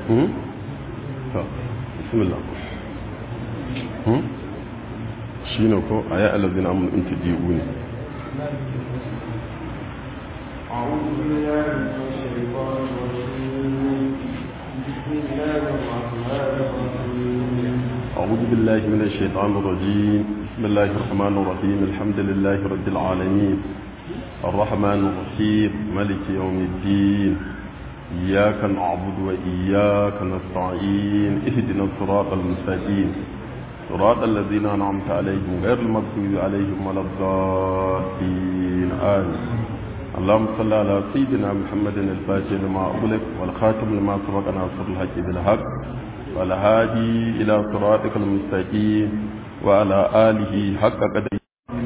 bismillah shine ko aya allazina amanu in tudiuni أعوذ بالله من الشيطان الرجيم بسم الله الرحمن الرحيم الحمد لله رب العالمين الرحمن الرحيم ملك يوم الدين إياك نعبد وإياك نستعين اهدنا الصراط المستقيم صراط الذين أنعمت عليهم غير المغضوب عليهم ولا الضالين آمين اللهم صل على سيدنا محمد الفاتح لما أغلق والخاتم لما سبق ناصر الحق بالحق والهادي إلى صراطك المستقيم وعلى آله حق قدره.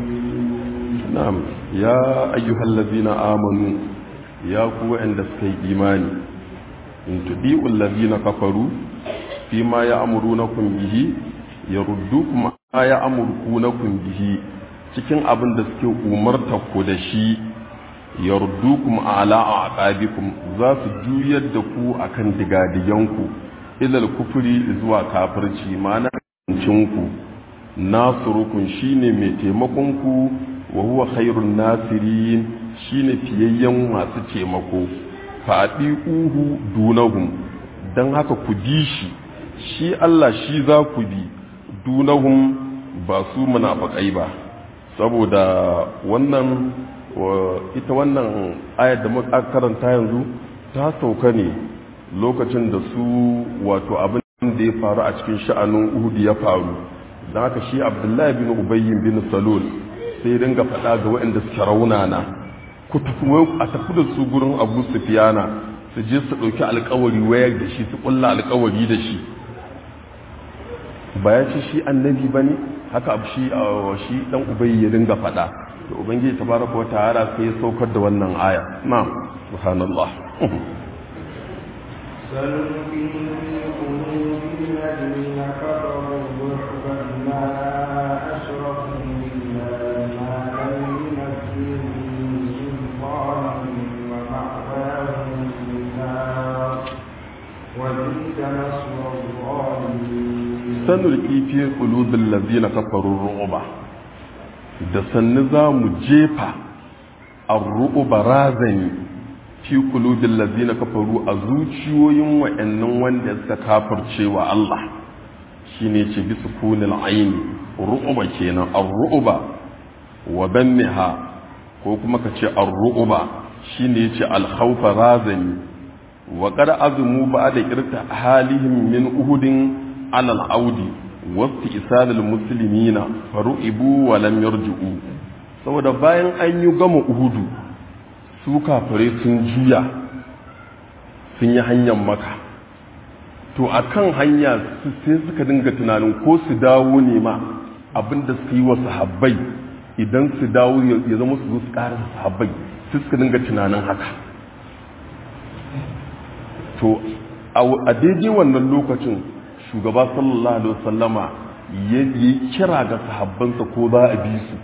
نعم يا أيها الذين آمنوا يا قوة عند سكي إيماني إن تطيعوا الذين كفروا فيما يأمرونكم به يردوكم ما يأمرونكم به cikin abin da suke umarta ku da shi yardukum ala aqabikum za su juyar da ku akan digadiyanku ilal kufri zuwa kafirci ma'ana cinku nasurukum shine mai taimakon ku wa huwa khairun nasirin shine fiyayyen masu taimako fadiquhu dunahum dan haka ku bi shi Allah shi za ku bi dunahum ba su munafikai ba saboda wannan ita wannan ayar da muka karanta yanzu ta sauka ne lokacin da su wato abin da ya faru a cikin sha'anin Uhud ya faru dan haka shi Abdullahi bin Ubay bin Salul sai dinga faɗa ga waɗanda suke raunana ku tafi a tafi da su gurin Abu Sufyana su je su ɗauki alƙawari wayar da shi su ƙulla alƙawari da shi ba ya ce shi annabi bane haka abu shi dan Ubay ya dinga faɗa da ubangiji tabaraka wa ta'ala sai ya saukar da wannan aya na'am subhanallah سنلقي في قلوب الذين كفروا الرعب بما أشركوا بالله ما لم ينزل به سلطان ومأواهم النار وبئس مصير الظالمين. سنلقي في قلوب الذين كفروا الرعب da sannu za mu jefa ar-ru'ba razani fi qulubil ladzina kafaru a zuciyoyin wa'annan wanda suka kafirce wa Allah shine ce bi sukunil aini ru'ba kenan ar-ru'ba wa dammiha ko kuma kace ar-ru'ba shine yace al-khawfa razani wa qad azmu ba'da qirta halihim min uhudin ala al-audi wasu isalil musulmina faru'ibu wa lam yarji'u saboda bayan an yi gama uhudu su kafare sun juya sun yi hanyar maka to akan hanya sai suka dinga tunanin ko su dawo ne ma abinda suka yi wa sahabbai idan su dawo ya zama su zo su ƙara sahabbai sai suka dinga tunanin haka to a daidai wannan lokacin shugaba sallallahu alaihi wasallama ya yi kira ga sahabbansa ko za a bi su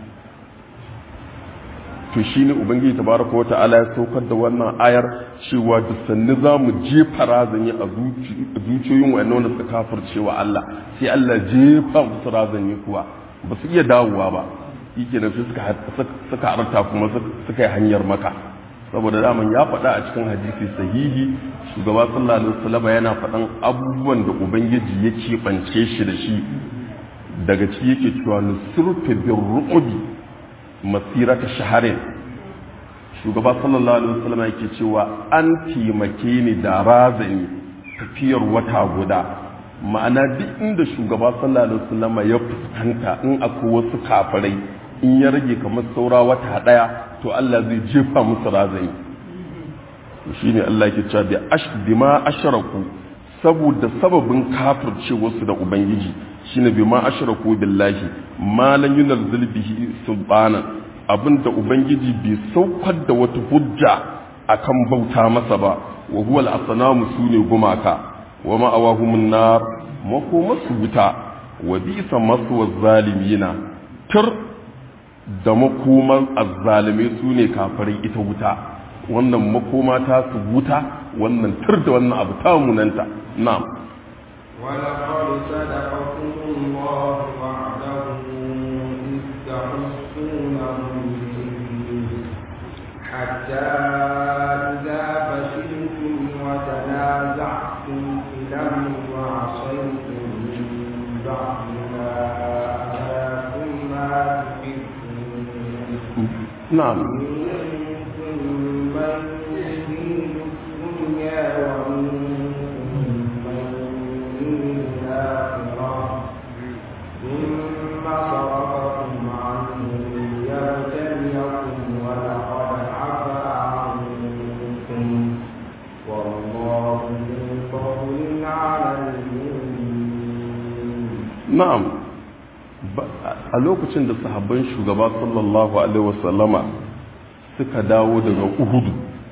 to shine ubangiji tabaraka wa ta'ala ya saukar da wannan ayar cewa da sanni za mu jefa razani a zuciyoyin wa'annan wanda suka kafircewa Allah sai Allah jefa musu razani kuwa ba su iya dawowa ba yake nan sai suka harta kuma suka yi hanyar maka saboda daman ya faɗa a cikin hadisi sahihi shugaba sallallahu alaihi wasallam yana faɗan abubuwan da ubangiji ya keɓance shi da shi daga ci yake cewa nusurtu bir ru'bi masirata shaharin shugaba sallallahu alaihi wasallam yake cewa an taimake ni da razani tafiyar wata guda ma'ana duk inda shugaba sallallahu alaihi wasallam ya fuskanta in akwai wasu kafirai in ya rage kamar saura wata daya to Allah zai jefa musu razani shine Allah yake cewa bi bima ashraku saboda sababin kafircewa su da ubangiji shine bima ashraku billahi ma lan yunzil bihi subhana abinda ubangiji bai saukar da wata hujja akan bauta masa ba wa huwa al-asnamu sune gumaka wa ma'awahumun nar makomasu wuta wa bisa masu zalimina tur da makoman azzalimai su ne kafirai ita wuta wannan makoma ta su wuta wannan tur da wannan abu ta munanta. Na'am. ولقد صدقكم الله وعده إذ تحسونهم بإذنه حتى إذا فشلتم وتنازعتم في الأمر وعصيتم من بعد ما أراكم ما تحبون. نعم. منكم من يريد الدنيا ومنكم من يريد الآخرة ثم صرفكم عنهم ليبتليكم ولقد عفا عنكم والله ذو فضل على المؤمنين. نعم. a lokacin da sahabban shugaba sallallahu alaihi wasallama suka dawo daga Uhudu,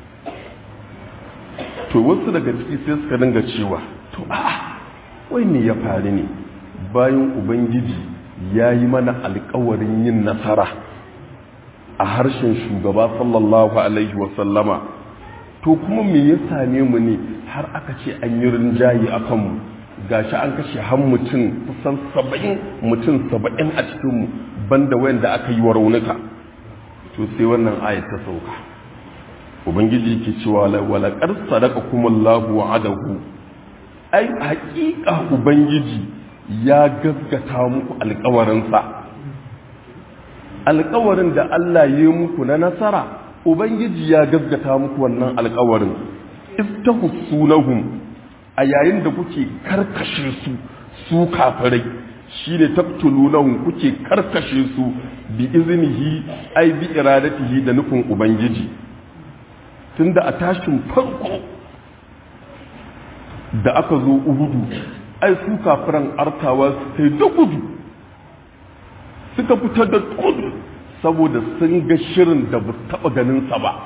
to wasu daga ciki sai suka dinga cewa to wai me ya faru ne bayan ubangiji ya yi mana alkawarin yin nasara a harshen shugaba sallallahu alaihi wasallama, to kuma me ya same mu ne har aka ce an yi rinjaye a kanmu, gashi an kashe har mutum kusan 70 a cikinmu banda wayanda aka yi wa raunuka. To sai wannan ayat ta sauka, ubangiji yake cewa wala qad sadaqakumullahu wa'adahu, ai haƙiƙa ubangiji ya gaskata muku alƙawarinsa, alƙawarin da Allah ya yi muku na nasara ubangiji ya gaskata muku wannan alƙawarin. istahsunahum, a yayin da kuke karkashe su kafirai, shine taqtulunahum, kuke karkashe su bi iznihi ai bi iradatihi da nufin ubangiji. Tunda a tashin farko da aka zo Uhudu, ai su kafiran artawa sai da gudu suka fitar da gudu saboda sun ga shirin da ba taba ganin sa ba.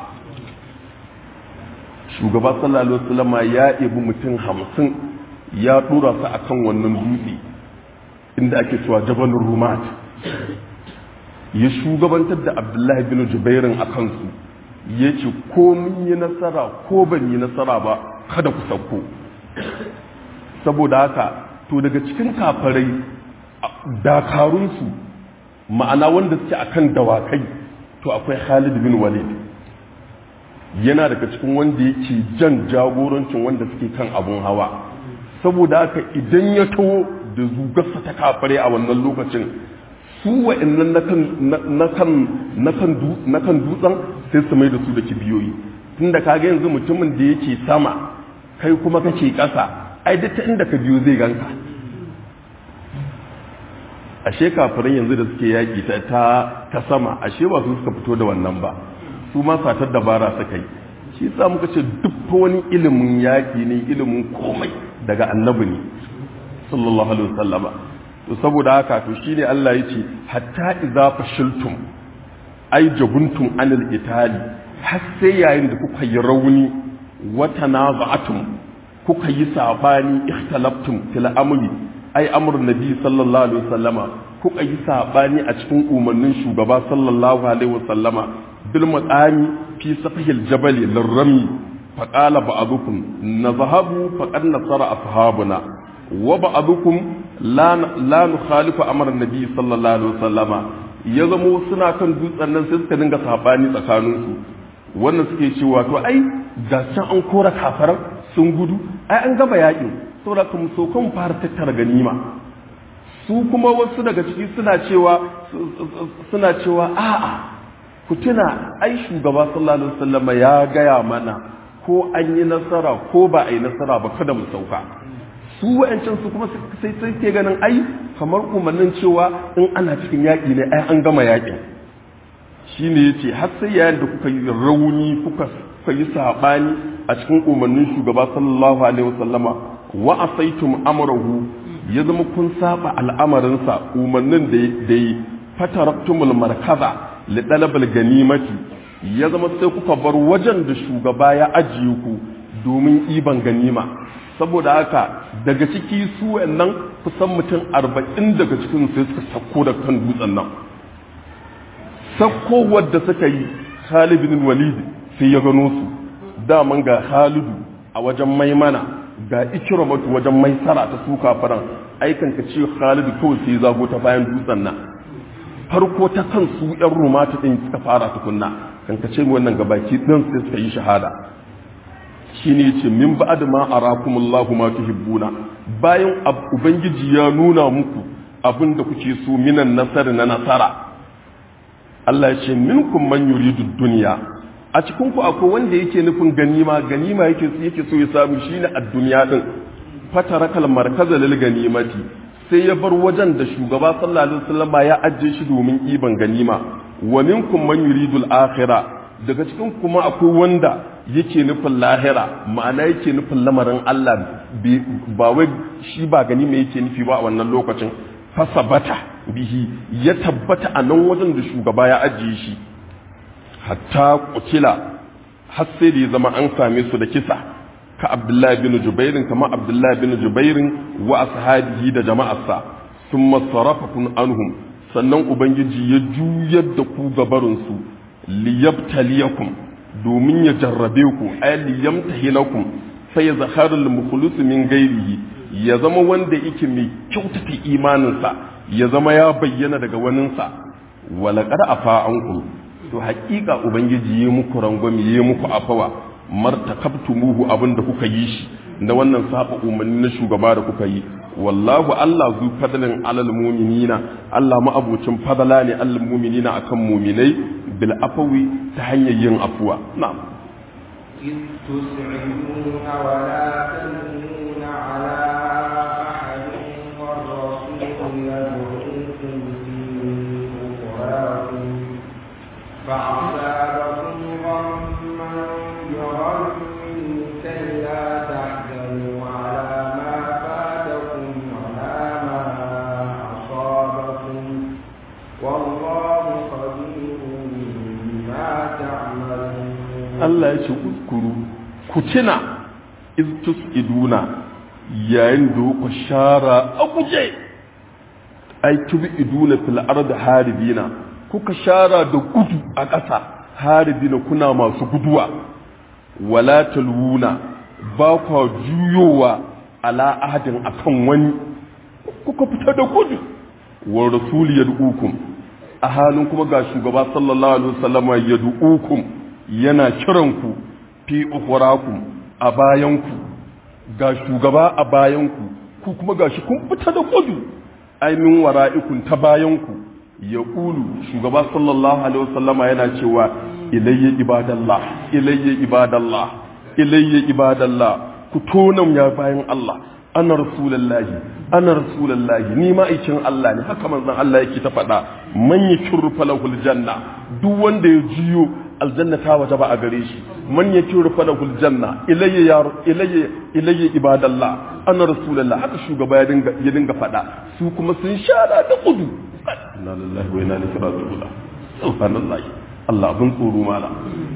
Shugaba sallallahu alaihi wasallam ya ibi mutum 50 ya dora su akan wannan dutse inda ake cewa Jabalur Rumat, ya shugabantar da Abdullahi bin Jubairin akan su, yace ko mun yi nasara ko ban yi nasara ba kada ku sauko. Saboda haka to daga cikin kafarai dakarunsu, ma'ana wanda suke akan dawakai, to akwai Khalid bin Walid, yana daga cikin wanda yake jan jagorancin wanda suke kan abun hawa. Saboda haka idan ya taho da zugarsa ta kafare a wannan lokacin, su wa'annan na kan dutsen sai su mai da su da kibiyoyi. Tunda kaga yanzu mutumin da yake sama kai kuma kake ƙasa, ai duk ta inda ka biyo zai ganka. Ashe kafirin yanzu da suke yaƙi ta sama, ashe ba su suka fito da wannan ba, su ma satar dabara suka yi. Shi sa muka ce duk wani ilimin yaƙi ne, ilimin komai daga annabi ne sallallahu alaihi wasallama. To saboda haka to shine Allah yace hatta idza fashiltum ai jabuntum anil itali, har sai yayin da kuka yi rauni, wa tanaza'atum, kuka yi sabani, ikhtalaftum fil amri ai amrun nabi sallallahu alaihi wasallama, kuka yi sabani a cikin umarnin shugaba sallallahu alaihi wasallama, bil maqami fi safhil jabal lirrami, faqala ba'dukum nadhhabu faqad nasara ashabuna wa ba'dukum la nukhalifu amra nabi sallallahu alaihi wasallama. Ya zama suna kan dutsen nan sai suka dinga sabani tsakaninsu, wannan suke cewa to ai ga can an kora kafaran sun gudu, ai an gaba yakin, saboda kuma so kan fara tattara ganima. Su kuma wasu daga ciki suna cewa a'a ku tuna ai shugaba sallallahu alaihi wasallam ya gaya mana ko an yi nasara ko ba a yi nasara ba kada mu sauka. Su wa'ancan su kuma sai ke ganin ai kamar umarnin cewa in ana cikin yaƙi ne ai an gama yaƙin. Shi ne ya ce har sai yayin da kuka yi rauni kuka yi saɓani a cikin umarnin shugaba sallallahu alaihi wasallama, wa asaitum amrahu, ya zama kun saba al'amarinsa umarnin da yi, fataraktumul markaza li talabil ganimati, ya zama sai kuka bar wajen da shugaba ya ajiye ku domin iban ganima. Saboda haka daga ciki su wannan kusan mutum 40 daga cikin sai suka sako da kan dutsen nan. Sakko wadda suka yi Khalid bin Walid sai ya gano su, daman ga Khalidu a wajen maimana ga ikramatu wajen maisara ta su kafaran aikan ka ce Khalid to sai zago ta bayan dutsen nan farko ta kan su ɗan rumata din suka fara tukunna kan ka ce wannan gabaki din sai suka yi shahada shine yace min ba'd ma arakumullahu ma tuhibbuna bayan ubangiji ya nuna muku abinda kuke so minan nasar na nasara Allah ya ce minkum man yuridu dunya a cikin ku akwai wanda yake nufin ganima yake so ya samu shine ad-dunya din fatarakal markaza lil ganimati sai ya bar wajen da shugaba sallallahu alaihi wasallam ya ajje shi domin iban ganima wa minkum man yuridu al-akhirah daga cikin kuma akwai wanda yake nufin lahira ma'ana yake nufin lamarin Allah ba wai shi ba ganima yake nufi ba a wannan lokacin fasabata bihi ya tabbata a nan wajen da shugaba ya ajiye shi hatta kutila har sai da ya zama an same su da kisa ka Abdullahi bin Jubairin kama Abdullahi bin Jubairin wa ashabihi da jama'arsa thumma sarafakum anhum sannan ubangiji ya juyar da ku gabarin su liyabtaliyakum domin ya jarrabe ku ay liyamtahinakum sai zaharul mukhlis min ghairihi ya zama wanda yake mai kyautata imaninsa ya zama ya bayyana daga waninsa wala qad afa ankum to haƙiƙa ubangiji yayi muku rangwami yayi muku afawa martakabtumuhu abinda kuka yi shi da wannan saba umarni na shugaba da kuka yi wallahu Allah zu fadlan alal mu'minina Allah ma abucin fadala ne alal mu'minina akan mu'minai bil afawi ta hanyar yin afuwa na'am tus'iluna wa la tanuna ala فأصابكم غما بغم كي لا تحزنوا على ما فاتكم ولا ما أصابكم والله خبير بما تعملون الله يشكر كتنا إذ تسئدون يندو كشارة أبجي أي تبئدون في الأرض هاربين kuka shara da gudu a ƙasa haribina kuna masu guduwa wala talwuna ba kwa juyowa ala ahadin akan wani kuka fita da gudu wa rasul yad'ukum a halin kuma ga shugaba sallallahu alaihi wasallam yad'ukum yana kiranku fi ukhrakum a bayanku ga shugaba a bayanku ku kuma gashi kun fita da gudu ai min wara'ikun ta bayanku ya ƙulu shugaba sallallahu alaihi wasallama yana cewa ilayya ibadallah ilayya ibadallah ilayya ibadallah ku tonan ya bayan Allah ana rasulullahi ni ma'aikin Allah ne haka manzon Allah yake ta faɗa man yakuru falahul janna duk wanda ya jiyo aljanna ta waje ba a gare shi man yakuru falahul janna ilayya ibadallah ana rasulullahi haka shugaba ya dinga faɗa su kuma sun shara da kudu inna lillahi wa inna ilaihi raji'un subhanallah Allah abin tsoro mala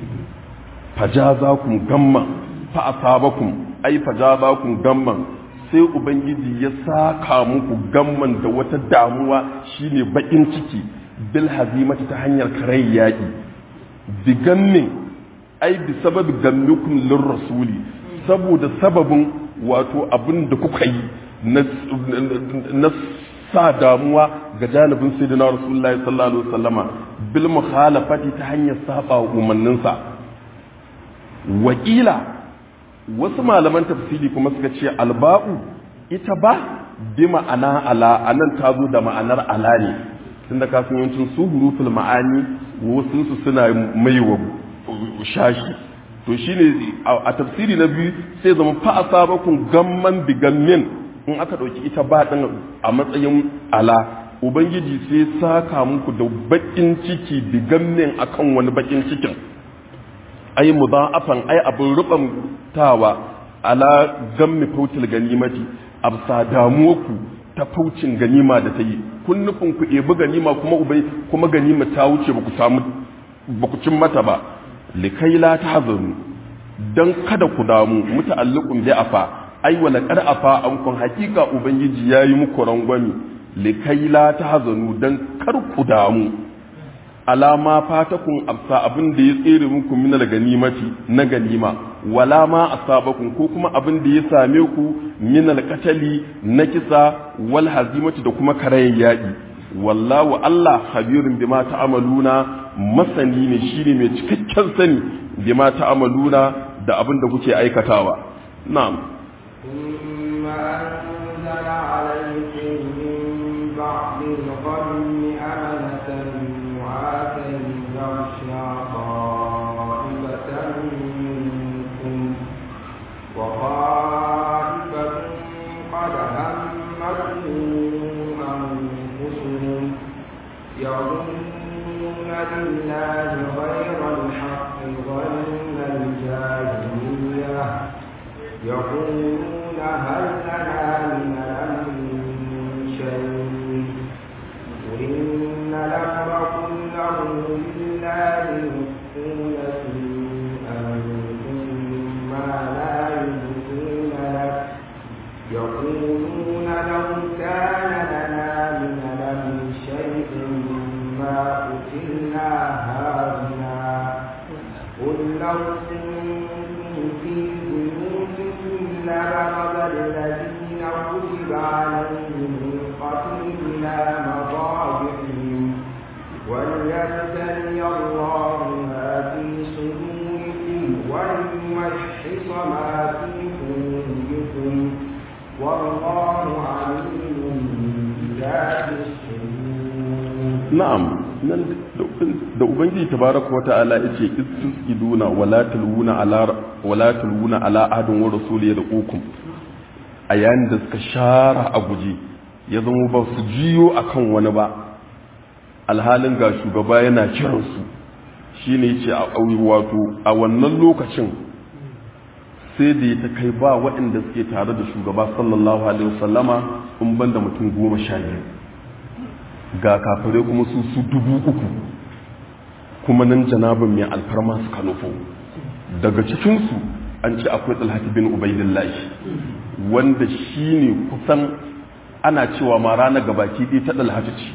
fajazakum gamma fa asabakum ay fajazakum gamman sai ubangiji ya saka muku gamman da wata damuwa shine bakin ciki bil hazimati ta hanyar karai yaki bi gammin ay bi sababi gammikum lir rasuli saboda sababin wato abin da kuka yi na sa damuwa ga janibin sayyidina rasulullahi sallallahu alaihi wasallama bil mukhalafati ta hanyar saba umarninsa wakila wasu malaman tafsiri kuma suka ce alba'u ita ba bi ma'ana ala anan ta zo da ma'anar ala ne tunda kasan yawancin su huruful ma'ani wasu su suna maiwa shashi to shine a tafsiri na biyu sai zama fa asabakum gamman bi gammin in aka ɗauki ita ba ɗin a matsayin ala ubangiji sai saka muku da baƙin ciki bigammin akan wani baƙin cikin ai mudafan ai abin rubantawa ala gammi fautil ganimati absa damuwarku ta faucin ganima da ta yi kun nufin ku ebi ganima kuma ganima ta wuce ba ku cin mata ba likai la tahzanu dan kada ku damu muta'alliqun bi afa ai wala qad afa ankum hakika ubangiji yayi muku rangwami likai la tahzanu dan kar ku damu alama fatakun absa abin da ya tsere muku min ganimati na ganima wala ma asabakum ko kuma abin da ya same ku min alqatali na kisa wal hazimati da kuma karayen yaƙi wallahu Allah khabirun bima ta'amaluna masani ne shine mai cikakken sani bima ta'amaluna da abin da kuke aikatawa na'am thumma anzala alaykum min ba'di al-ghammi amanatan nu'asan yaghsha qa'ibatan minkum wa qa'ibatun qad hammatum anfusuhum يظنون بالله غير الحق ظن الجاهلية يقولون هل لنا من الأمر من شيء قل إن الأمر كله لله يخفون في أنفسهم ما لا يبدون لك يقولون لو كان لنا من الأمر شيء ما قتلنا هاهنا قل لو كنتم في بيوتكم لبرز الذين كتب عليهم القتل إلى مضاجعهم وليبتلي الله ما في صدوركم وليمحص ما في قلوبكم والله عليم بذات الصدور. na'am nan da ubangiji tabaraka wa ta'ala yace istusqiduna wala taluna ala ahadin wa rasuli yadqukum a yayin da suka shara a guje ya zama ba su jiyo akan wani ba alhalin ga shugaba yana kiran su shine yace a ƙauye wato a wannan lokacin sai da ta kai ba waɗanda suke tare da shugaba sallallahu alaihi wasallama in banda mutum 12 ga kafirai kuma su 3,000 kuma nan janabin mai alfarma suka nufo daga cikinsu an ce akwai Talhat bin Ubaidillah wanda shi ne kusan ana cewa ma rana gabaki ɗaya ta Talhat ce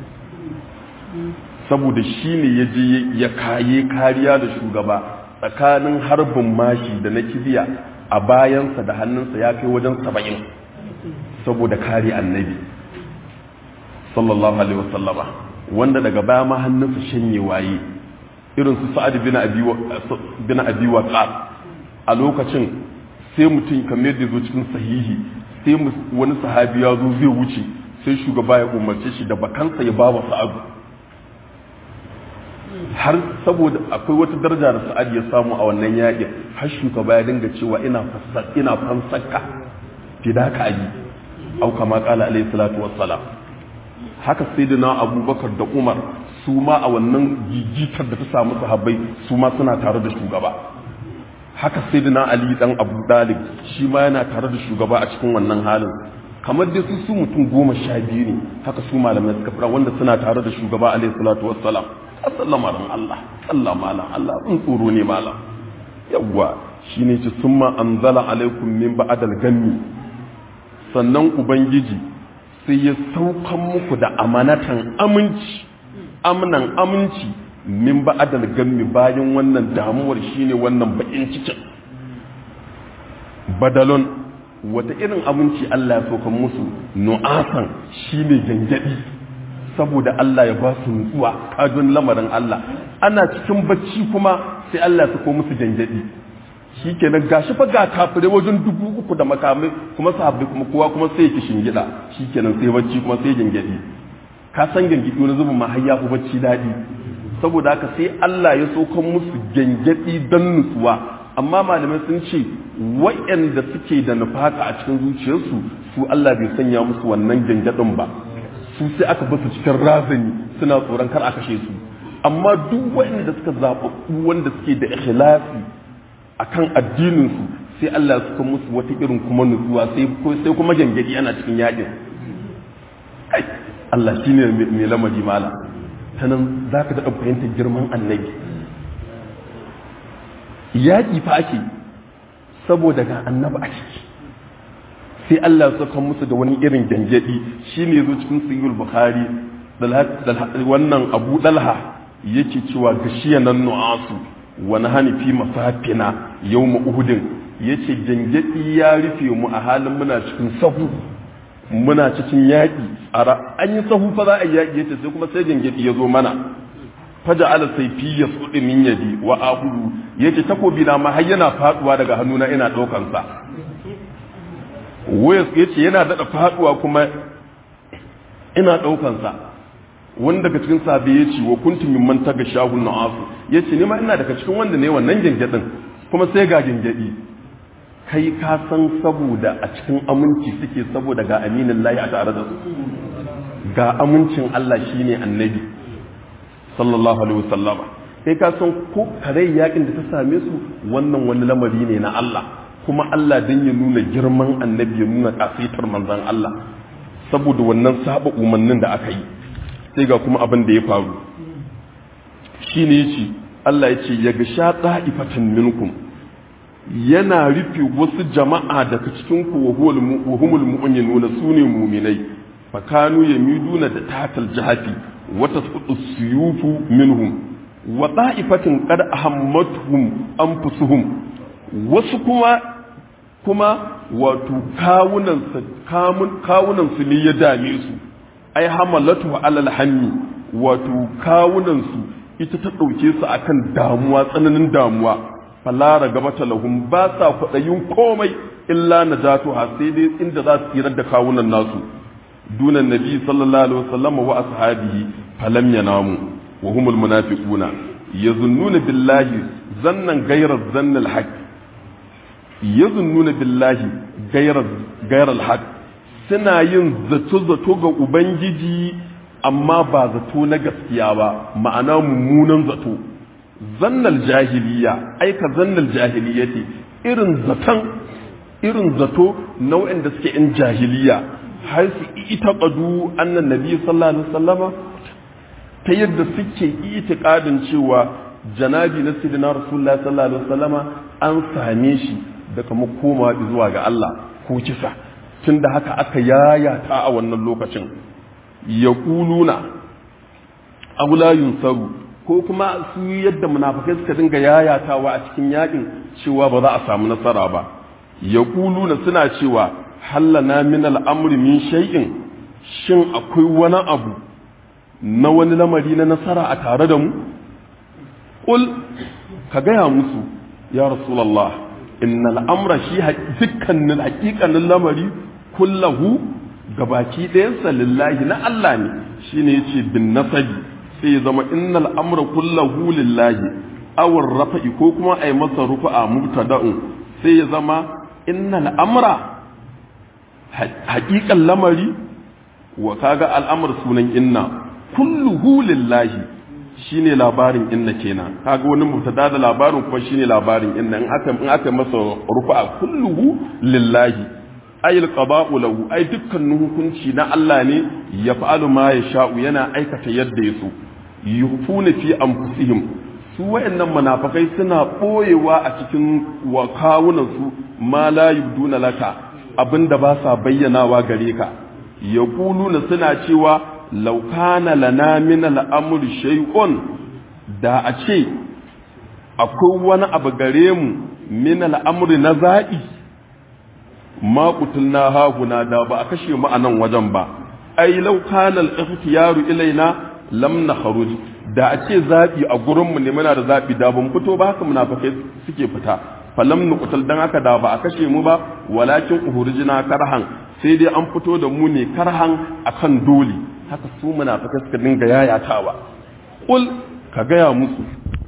saboda shi ne ya je ya kaye kariya da shugaba tsakanin harbin mashi da na kibiya a bayansa da hannunsa ya kai wajen 70 saboda kare annabi sallallahu alaihi wasallama wanda daga baya ma hannunsa shanye waye irin su Sa'ad bin Abi Waqqas a lokacin sai mutum kamar da zo cikin sahihi sai wani sahabi ya zo zai wuce sai shugaba ya umarce shi da bakansa ya bawa Sa'ad har saboda akwai wata daraja da Sa'ad ya samu a wannan yaƙin har shugaba ya dinga cewa ina fansaka fidaka abi au kama qala alayhi salatu wassalam haka sayyidina Abubakar da Umar su ma a wannan gigitar da ta samu sahabbai su ma suna tare da shugaba haka sayyidina Ali dan Abu Talib shi ma yana tare da shugaba a cikin wannan halin kamar dai su mutum 12 ne haka su malamai suka fara wanda suna tare da shugaba alayhi salatu wassalam sallama ran Allah sallama malam Allah in tsoro ne malam yawa shine ce summa anzala alaikum min ba'dal gammi sannan ubangiji sai ya saukan muku da amanatan aminci min ba'dal gammi bayan wannan damuwar shine wannan bakin cikin badalon wata irin aminci Allah ya saukan musu nu'asan shine gangadi saboda Allah ya ba su nutsuwa kajin lamarin Allah ana cikin bacci kuma sai Allah ya sako musu gangadi shikenan gashi fa ga kafirai wajen 3,000 da makamai kuma sahabbai kuma kowa kuma sai yake shingida shikenan sai bacci kuma sai gangadi ka san gangadi wani zubin ma har ya fi bacci dadi saboda haka sai Allah ya saukan musu gangadi dan nutsuwa amma malamai sun ce waɗanda suke da nufaka a cikin zuciyarsu su Allah bai sanya musu wannan gangadin ba su sai aka basu cikin razani suna tsoron kar a kashe su amma duk waɗanda suka zaɓaɓɓu wanda suke da ikhlasi akan addinin su sai Allah ya suka musu wata irin kuma nutsuwa sai kuma gangadi ana cikin yaƙin Allah shine mai lamari mala sanan zaka da fahimtar girman annabi yaƙi fa ake saboda ga annabi a ciki sai Allah ya saka musu da wani irin gangadi shine yazo cikin sahih bukhari wannan Abu Dalha yake cewa gashiya nan nu'asu wa nahani fi masafina yawm uhudin yace gangadi ya rufe mu a halin muna cikin sahu muna cikin yaki an yi sahu fa za a yaki yace sai kuma sai gangadi ya zo mana faja'ala sayfi yasudi min yadi wa aqulu yace takobi na ma har yana faduwa daga hannuna ina daukan sa wayas yace yana dada faduwa kuma ina daukan sa wanda daga cikin sahabbai yace wa kuntum mimman taga shahun na'asu yace ni ma ina daga cikin wanda ne wannan gengadin kuma sai ga gengadi kai ka san saboda a cikin aminci suke saboda ga aminin lahi a tare da su ga amincin Allah shine annabi sallallahu alaihi wasallama kai ka san ko kare yakin da ta same su wannan wani lamari ne na Allah kuma Allah dan ya nuna girman annabi ya nuna kafaitar manzon Allah saboda wannan saba umarnin da aka yi sai ga kuma abin da ya faru shine yace Allah yace ya ga sha ta'ifatan minkum yana rufe wasu jama'a daga cikin ku wa humul mu'minuna sune mu'minai fakanu yamiduna da tatal jahafi wata suyufu minhum wa ta'ifatin qad ahammatuhum anfusuhum wasu kuma wato kawunan su ne ya dame su ai hamalatu alal hammi wato kawunan su ita ta dauke su akan damuwa tsananin damuwa falara gabata lahum ba sa kwadayin komai illa najatu ha sai dai inda za su tsirar da kawunan nasu dunan nabi sallallahu alaihi wasallam wa ashabihi falam yanamu wa humul munafiquna yazunnuna billahi zannan ghayra zannil haqq yazunnuna billahi ghayra al-haqq suna yin zato ga ubangiji amma ba zato na gaskiya ba ma'ana mummunan zato zannal jahiliya aika zannal jahiliyati irin zato nau'in da suke in jahiliya har su itaƙadu annan nabi sallallahu alaihi wasallama ta yadda suke itiƙadin cewa janabi na sidina rasulullah sallallahu alaihi wasallama an same shi da kuma koma zuwa ga Allah ko kisa tunda haka aka yayata a wannan lokacin yaquluna aw la yunsaru ko kuma su yadda munafikai suka dinga yayatawa a cikin yakin cewa ba za a samu nasara ba yaquluna suna cewa hallana min al'amri min shay'in shin akwai wani abu na wani lamari na nasara a tare da mu ƙul ka gaya musu ya rasulallah innal amra shi dukkanin haƙiƙanin lamari kullahu gabaki ɗayansa lillahi na Allah ne shine yace bin nasabi sai ya zama innal amra kullahu lillahi awar rafa'i ko kuma ai masa rufa'a mubtada'un sai ya zama innal amra haƙiƙan lamari wa kaga al'amur sunan inna kulluhu lillahi shine labarin inna kenan kaga wani mubtada da labarin kuma shine labarin inna in aka masa rufa kulluhu lillahi ayil qada'u lahu ay dukkanin hukunci na Allah ne ya fa'alu ma yasha'u yana aikata yadda yaso yufuna fi anfusihim su wayannan munafikai suna boyewa a cikin wakawunan su ma la yubduna laka abinda ba sa bayyanawa gare ka yaquluna suna cewa law kana lana min al-amri shay'un da a ce akwai wani abu gare mu min al-amri na za'i ma qutulna hahuna da ba a kashe mu a nan wajen ba ai law kana al-ikhtiyaru ilaina lam nakhruj da a ce zabi a gurin mu ne muna da zabi da ban fito ba haka munafikai suke fita falam nuqtal dan haka da ba a kashe mu ba walakin uhurijna karhan sai dai an fito da mu ne karhan akan dole haka su munafikai suka dinga yayatawa qul ka gaya musu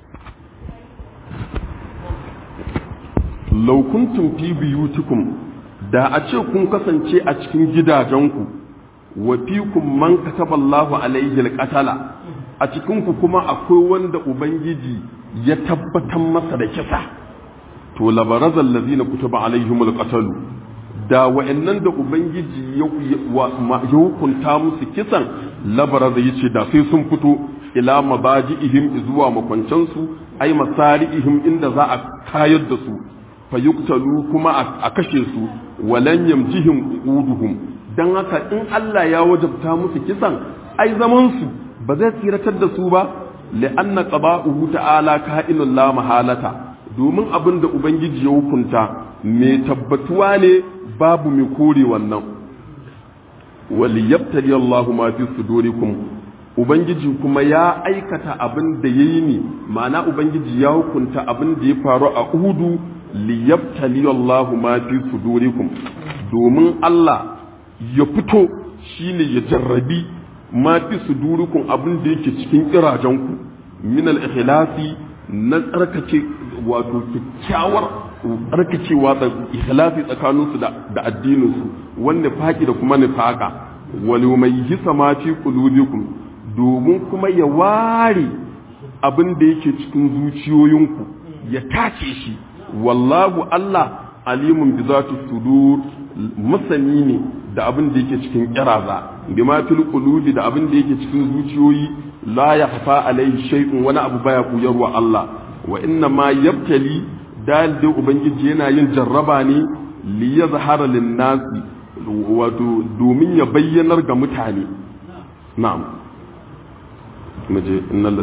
law kuntum fi biyutikum da a ce kun kasance a cikin gidajenku wa fikum man kataballahu alaihi alqatala a cikin ku kuma akwai wanda ubangiji ya tabbatar masa da kisa to labarazal ladina kutaba alaihimul qatalu da wa'annan da ubangiji ya hukunta musu kisan labaraza yace da sai sun fito ila mabaji'ihim zuwa makwancansu ai masari'ihim inda za a kayar da su fayuktalu kuma a kashe su walan yamjihim uduhum dan haka in Allah ya wajabta musu kisan ai zaman su ba zai tsiratar da su ba li'anna qada'uhu ta'ala ka'inun la mahalata domin abin da ubangiji ya hukunta mai tabbatuwa ne babu mai kore wannan waliyabtali Allahu ma fi sudurikum ubangiji kuma ya aikata abin da yayi ni ma'ana ubangiji ya hukunta abin da ya faru a Uhudu liyabtali Allahu ma fi sudurikum domin Allah ya fito shine ya jarrabi ma fi sudurikum abin da yake cikin kirajanku min al-ikhlasi na tsarkake wato kyakkyawar tsarkakewa da ikhlasi tsakaninsu da addininsu wanda faƙi da kuma nifaka wal yumayyiza ma fi qulubikum domin kuma ya ware abin da yake cikin zuciyoyinku ya tace shi wallahu Allah alimun bi zati sudur masani ne da abin da yake cikin kiraza bima fil qulubi da abin da yake cikin zuciyoyi la yakhfa alaihi shay'un wani abu baya kuyarwa Allah wa inna ma yabtali dal da ubangiji yana yin jarraba ne li yazhara lin nasi wato domin ya bayyanar ga mutane na'am maje innal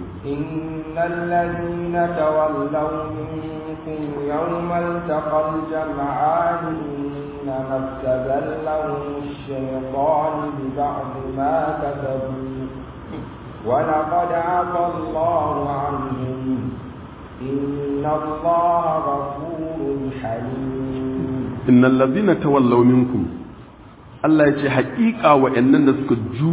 ladina tawallaw minkum yawmal taqal jam'an إنما استذلهم الشيطان ببعض ما كسبوا ولقد عفى الله عنهم إن الله غفور حليم إن الذين تولوا منكم Allah ya ce haƙiƙa wa'annan da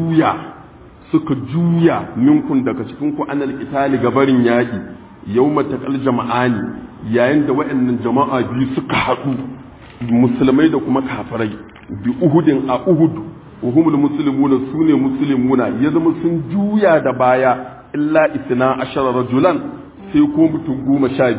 suka juya minkun daga cikinku anal itali gabarin yaƙi yawma taqal jama'ani yayin da wa'annan jama'a biyu suka haɗu musulmai da kuma kafirai bi uhudin a uhud uhumul muslimuna sune muslimuna ya zama sun juya da baya illa 12 rajulan sai ko mutum 12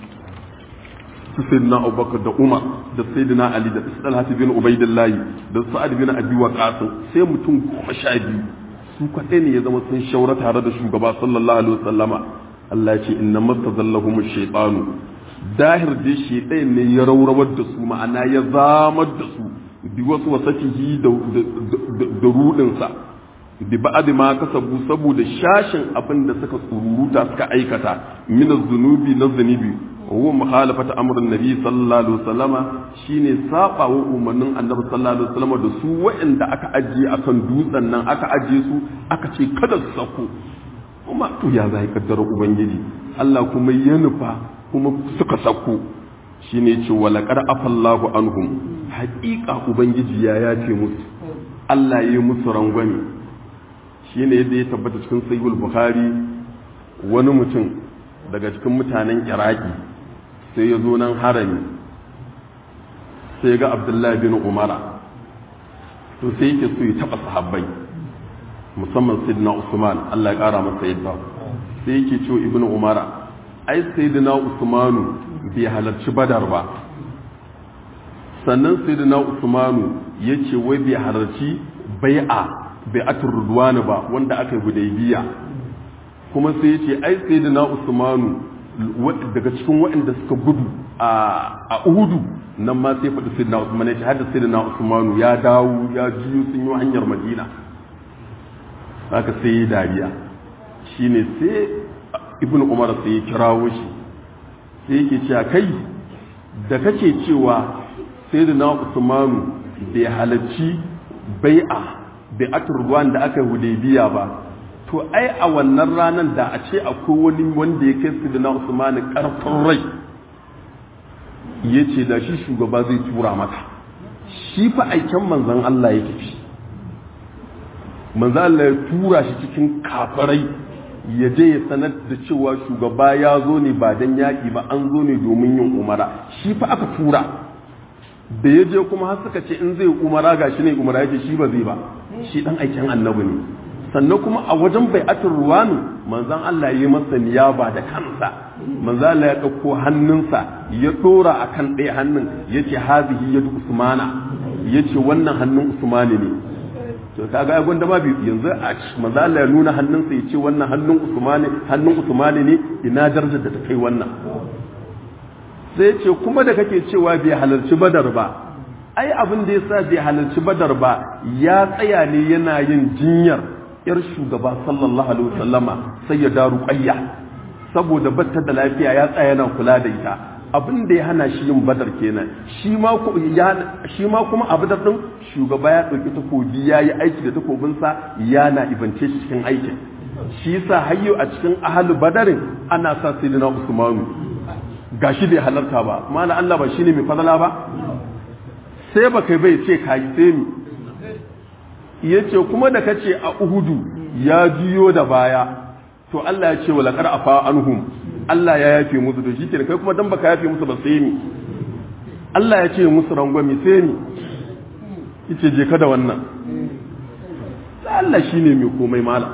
su sayyidina Abubakar da Umar da sayyidina Ali da Talha bin Ubaydillah da Sa'ad bin Abi Waqqas sai mutum 12 su kadai ne ya zama sun shaura tare da shugaba sallallahu alaihi wasallama Allah ya ce inna mastazallahum ash-shaytanu dahir da shi ɗaya ne ya raurawar da su ma'ana ya zamar da su bi wasu wasakihi da rudinsa bi ba'ad ma kasabu saboda shashin abin da suka tsururuta suka aikata min zunubi na zunubi huwa mukhalafata amrin nabi sallallahu alaihi wasallama shine saba wa umarnin annabi sallallahu alaihi wasallama da su wa'anda aka ajiye akan dutsen nan aka ajiye su aka ce kada su sako kuma to ya zai kaddara ubangiji Allah kuma ya nufa kuma suka sako shi ne ce walakar afallahu anhum haƙiƙa ubangiji ya yace musu Allah ya yi musu rangwame shi ne yadda ya tabbata cikin sahihul bukhari wani mutum daga cikin mutanen iraki sai ya zo nan harami sai ga abdullahi bin umara to sai yake so ya taɓa sahabbai musamman sayyidina usman Allah ya ƙara masa yadda sai yake ce ibnu umara ai sayyidina usmanu bai halarci badar ba sannan sayyidina usmanu yace wai bai halarci bai'atul ridwan ba wanda aka yi hudaybiya kuma sai yace ai sayyidina usmanu daga cikin waɗanda suka gudu a uhudu nan ma sai faɗi sayyidina usmanu yace hadda sayyidina usmanu ya dawo ya jiyo sun yi hanyar madina haka sai dariya shine sai ibn umar sai ya kirawo shi sai yake cewa kai da kake cewa sayyidina usmanu bai halarci bai'atul ridwan da aka hudaybiya ba to ai a wannan ranar da a ce akwai wani wanda ya kai sayyidina usmanu karfin rai yace da shi shugaba zai tura maka shi fa aikin manzon Allah ya tafi manzon Allah ya tura shi cikin kafirai ya je ya sanar da cewa shugaba ya zo ne ba don yaƙi ba an zo ne domin yin umara shi fa aka tura da ya je kuma har suka ce in zai umara ga shi ne umara ya ce shi ba zai ba shi dan aikin annabi ne sannan kuma a wajen bai'atul ruwanu manzon Allah ya yi masa niyaba da kansa manzon Allah ya ɗauko hannunsa ya ɗora akan ɗaya hannun ya ce hazihi yadu usmana ya ce wannan hannun usmani ne to kaga ai gwanda ma yanzu a manzo Allah ya nuna hannunsa ya ce wannan hannun Usmani ne ina darajar da ta kai wannan sai ce kuma da kake cewa bai halarci Badar ba ai abin da yasa bai halarci Badar ba ya tsaya ne yana yin jinyar yar shugaba sallallahu alaihi wasallama sai ya daru ƙayya saboda batta da lafiya ya tsaya yana kula da ita abin da ya hana shi yin badar kenan shi ma kuma a badar din shugaba ya ɗauki takobi ya yi aiki da takobinsa yana ibance shi cikin aikin shi yasa hayyo a cikin ahlu badarin ana sa sayyidina usmanu gashi bai halarta ba mana Allah ba shine mai fadala ba sai baka bai ce kai sai mi yace kuma da kace a uhudu ya jiyo da baya to Allah ya ce wala qad afa anhum Allah ya yafe musu to shike kai kuma dan baka yafe musu ba sai mi Allah ya ce musu rangwami sai mi yace je ka da wannan Allah shine mai komai mala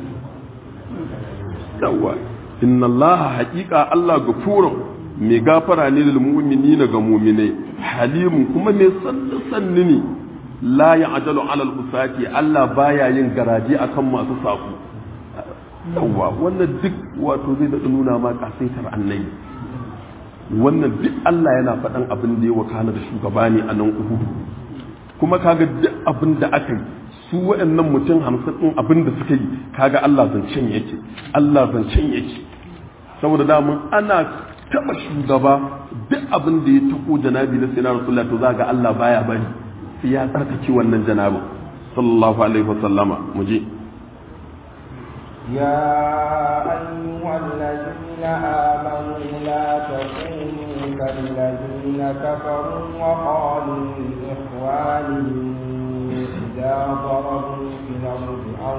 yawa inna Allah haqiqa Allah gafurun mai gafara ne lil mu'minina ga mu'minai halimun kuma mai sanni ne la ya'jalu 'ala al-usati Allah baya yin garaje akan masu saku yawa wannan duk wato zai da nuna ma kasaitar annabi wannan duk Allah yana faɗan abin da ya wakana da shugaba ne a nan Uhud kuma kaga duk abin da aka yi su waɗannan mutum 50 din abin da suka yi kaga Allah zancen yake saboda damun ana taba shugaba duk abin da ya tako janabi na sayyidina Rasulullah to za ga Allah baya bari sai ya tsarkake wannan janabin sallallahu alaihi wasallama muje يا أيها الذين آمنوا لا تكونوا كالذين كفروا وقالوا لإخوانهم إذا ضربوا في الأرض أو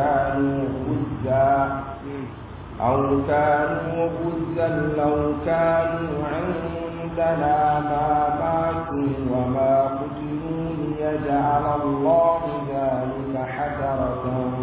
كانوا غزا لو كانوا عندنا ما ماتوا وما قتلوا ليجعل الله ذلك حسرة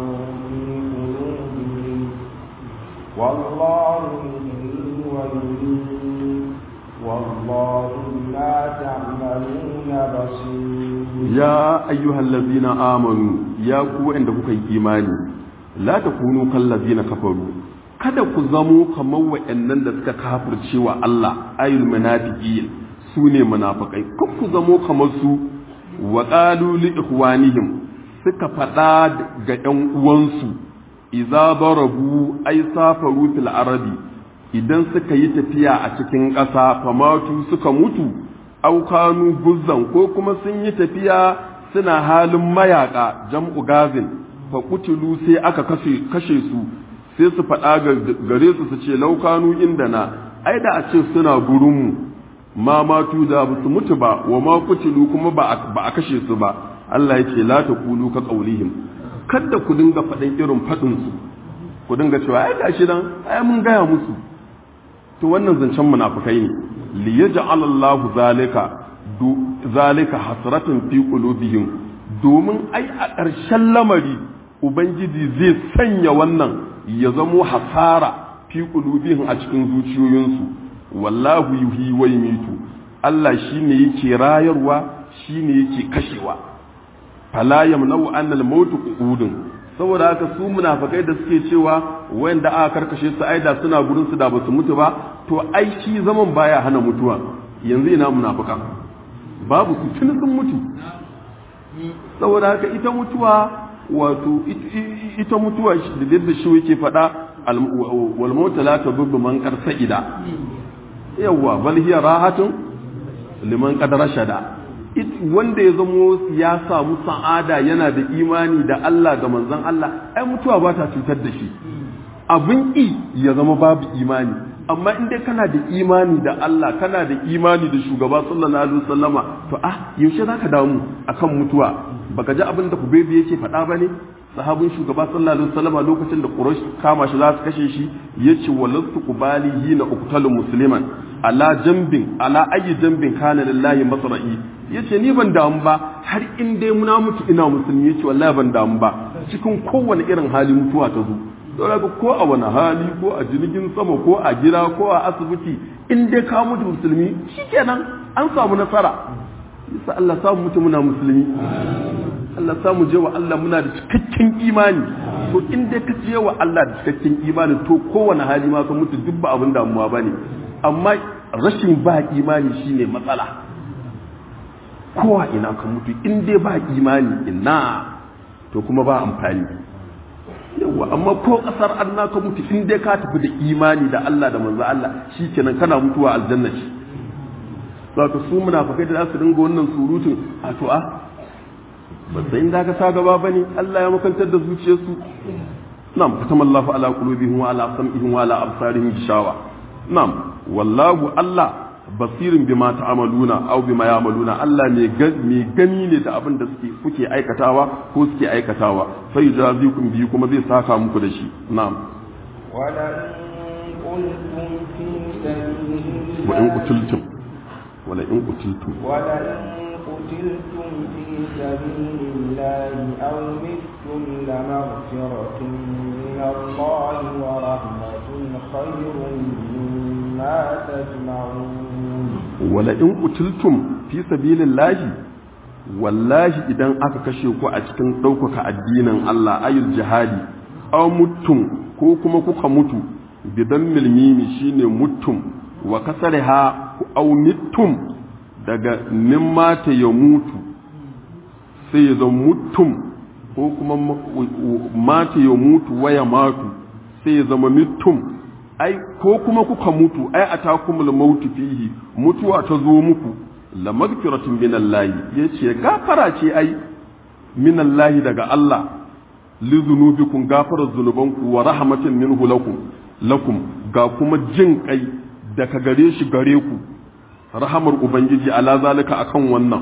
والله يحيي ويميت والله بما تعملون بصير يا أيها الذين آمنوا يا قوة عندك إيماني لا تكونوا كالذين كفروا kada ku zamo kamar wa'annan da suka kafirce wa Allah ayyul munafiqin sune munafikai ku zamo kamar su wa qalu li ikhwanihim suka fada ga ɗan uwansu idza darabu ay safaru fil arabi idan suka yi tafiya a cikin ƙasa famatu suka mutu aw kanu guzzan ko kuma sun yi tafiya suna halin mayaka jam'u gazin fa kutulu sai aka kashe su sai su faɗa gare su su ce laukanu inda na ai da a ce suna gurinmu ma matu da ba su mutu ba wa ma kutulu kuma ba a kashe su ba Allah ya ce la ta kulu ka qaulihim kada ku dinga faɗin irin faɗin su ku dinga cewa ai gashi dan ai mun gaya musu to wannan zancen munafikai ne li yaj'al Allahu zalika hasratan fi qulubihim domin ai a ƙarshen lamari ubangiji zai sanya wannan ya zamo hasara fi qulubihim a cikin zuciyoyinsu wallahu yuhyi wa yumitu Allah shine yake rayarwa shine yake kashewa fala yamna'u annal maut qu'udun saboda haka su munafikai da suke cewa wanda aka karkashe su aida suna gurin su da basu mutu ba to ai shi zaman baya hana mutuwa yanzu ina munafika babu su tun sun mutu saboda haka ita mutuwa wato ita mutuwa da yadda shi yake faɗa wal mauta la tadubbu man qad sa'ida yawa bal hiya rahatun liman qad rashada wanda ya zamo ya samu sa'ada yana da imani da Allah da manzon Allah ai mutuwa ba ta cutar da shi abin ya zama babu imani amma in dai kana da imani da Allah kana da imani da shugaba sallallahu alaihi wasallama to yaushe zaka damu akan mutuwa baka ji abin da Kubaybi yake faɗa bane sahabin shugaba sallallahu alaihi wasallama lokacin da Quraysh kama shi za su kashe shi yace walastu qubali hina uqtalu musliman ala ayi jambin kana lillahi masra'i yace ni ban damu ba har in dai muna mutu ina musulmi yace wallahi ban damu ba cikin kowane irin hali mutuwa ta zo don ko a wani hali ko a jirgin sama ko a gida ko a asibiti in dai ka mutu musulmi shikenan an samu nasara yasa Allah samu mutu muna musulmi Allah samu je wa Allah muna da cikakken imani to in dai ka je wa Allah da cikakken imani to kowane hali ma ka mutu duk ba abin damuwa bane amma rashin ba imani shine matsala kowa ina ka mutu in dai ba imani ina to kuma ba amfani yawa amma ko kasar Allah ka mutu in dai ka tafi da imani da Allah da manzo Allah shikenan kana mutuwa aljanna shi zaka su munafikai da za su dinga wannan surutun a to ba sai inda ka sa gaba bane Allah ya makantar da zuciyarsu na'am katamallahu ala qulubihim wa ala sam'ihim wa ala absarihim gishawa na'am wallahu Allah basirin bima ta'amaluna aw bima ya'maluna Allah mai gani ne da abin da kuke aikatawa ko suke aikatawa sai jazikum bi kuma zai saka muku da shi na'am wala in qultum fi sabilillahi wa in qutiltum wala in qutiltum في سبيل الله أو متم لمغفرة من الله ورحمة خير مما تجمعون ولئن قتلتم في سبيل الله wallahi idan aka kashe ku a cikin ɗaukaka addinin Allah ayul jihadi aw mutum ko kuma kuka mutu bidan milmimi shine mutum wa kasarha aw mittum daga mimma ta ya mutu sai ya zama mutum ko kuma mata ya mutu waya matu sai ya zama mutum ai ko kuma kuka mutu ai atakumul mautu fihi mutuwa ta zo muku la magfiratun minallahi yace gafara ce ai minallahi daga Allah li dhunubikum gafara zunubanku wa rahmatin minhu lakum ga kuma jin kai daga gare shi gare ku rahamar ubangiji ala zalika akan wannan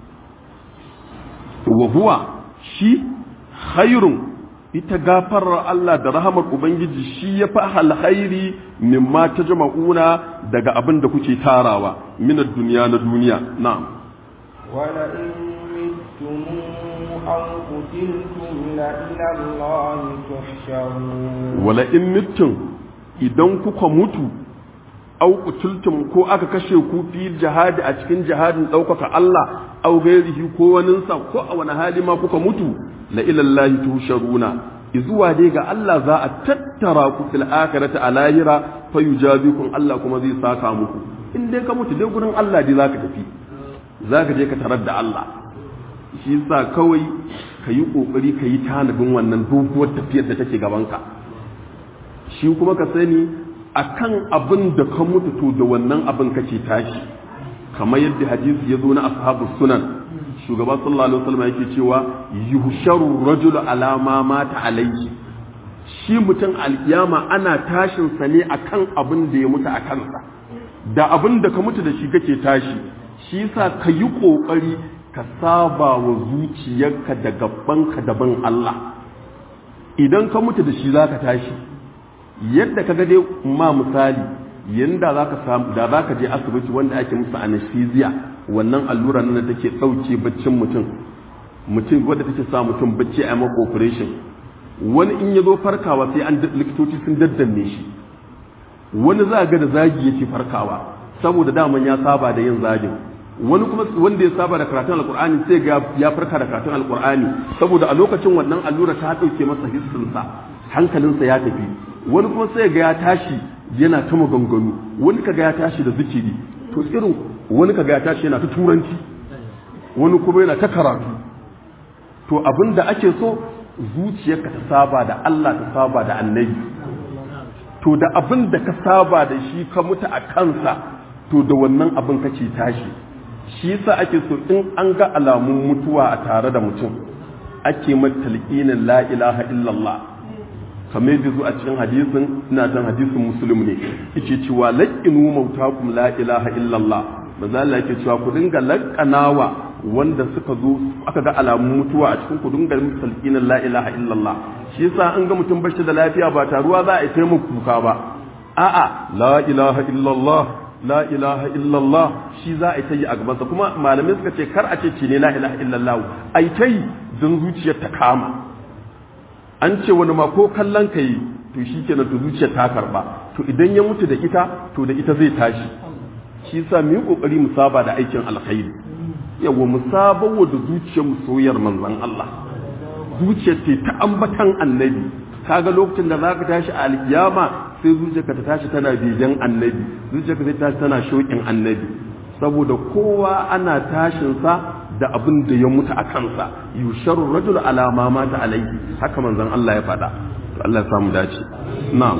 wa huwa shi khairun ita gafarar Allah da rahamar ubangiji shi ya fi alkhairi mimma tajma'una daga abin da kuke tarawa min duniya na duniya na'am wala in mittum aw qutiltum la ila Allah tuhsharun wala in mittum idan kuka mutu aw qutultum ko aka kashe ku fi jihadi a cikin jihadin daukaka Allah aw gairihi ko waninsa ko a wani hali ma kuka mutu la ilallahi tusharuna izuwa dai ga Allah za a tattara ku fil akhirati a lahira fa yujabikum Allah kuma zai saka muku in dai ka mutu dai gurin Allah dai zaka tafi zaka je ka tarar da Allah shi yasa kawai kayi kokari kayi tanadin wannan doguwar tafiyar da take gaban ka shi kuma ka sani akan abin da ka mutu to da wannan abin kake tashi kamar yadda hadisi ya zo na ashabus sunan shugaba sallallahu alaihi wasallam yake cewa yuhsharu rajulu ala ma mata alayhi shi mutum alkiyama ana tashin sa ne akan abin da ya mutu a kansa da abin da ka mutu da shi kake tashi shi yasa ka yi kokari ka saba wa zuciyarka da gabanka daban Allah idan ka mutu da shi zaka tashi yadda ka ga dai ma misali yanda zaka samu da zaka je asibiti wanda ake musu anesthesia wannan allura nan da take dauke baccin mutum wanda take sa mutum bacci a maka operation wani in yazo farkawa sai an likitoci sun daddanne shi wani za ga da zagi yake farkawa saboda daman ya saba da yin zagin wani kuma wanda ya saba da karatun alqur'ani sai ga ya farka da karatun alqur'ani saboda a lokacin wannan allura ta dauke masa hissinsa hankalinsa ya tafi wani kuma sai ga ya tashi yana ta maganganu wani kaga ya tashi da zikiri to irin wani kaga ya tashi yana ta turanci wani kuma yana ta karatu to abinda ake so zuciyarka ta saba da Allah ta saba da annabi to da abinda ka saba da shi ka mutu a kansa to da wannan abin kake tashi shi yasa ake so in an ga alamun mutuwa a tare da mutum ake mata talqinin la ilaha illallah kamar yadda zo a cikin hadisin ina tan hadisin muslim ne yake cewa laqinu mautakum la ilaha illallah manzo Allah yake cewa ku dinga laqanawa wanda suka zo aka ga alamun mutuwa a cikin ku dinga talqinin la ilaha illallah shi yasa an ga mutum bashi da lafiya ba taruwa za a yi taimaka kuka ba a'a la ilaha illallah la ilaha illallah shi za a yi a gabansa kuma malamai suka ce kar a ce ne la ilaha illallah ai tai don zuciyar ta kama an ce wani ma ko kallon ka yi to shi kenan to zuciyar ta karba to idan ya mutu da ita to da ita zai tashi shi yasa mu yi kokari mu saba da aikin alkhairi yawa mu saba wa da zuciyar mu soyar manzon Allah zuciyar ce ta ambatan annabi kaga lokacin da zaka tashi a alkiyama sai zuciyarka ta tashi tana bijan annabi zuciyarka zai tashi tana shokin annabi saboda kowa ana tashin sa da abin da ya mutu a kansa yusharu rajul ala ma mata alaihi haka manzon Allah ya faɗa Allah ya samu dace na'am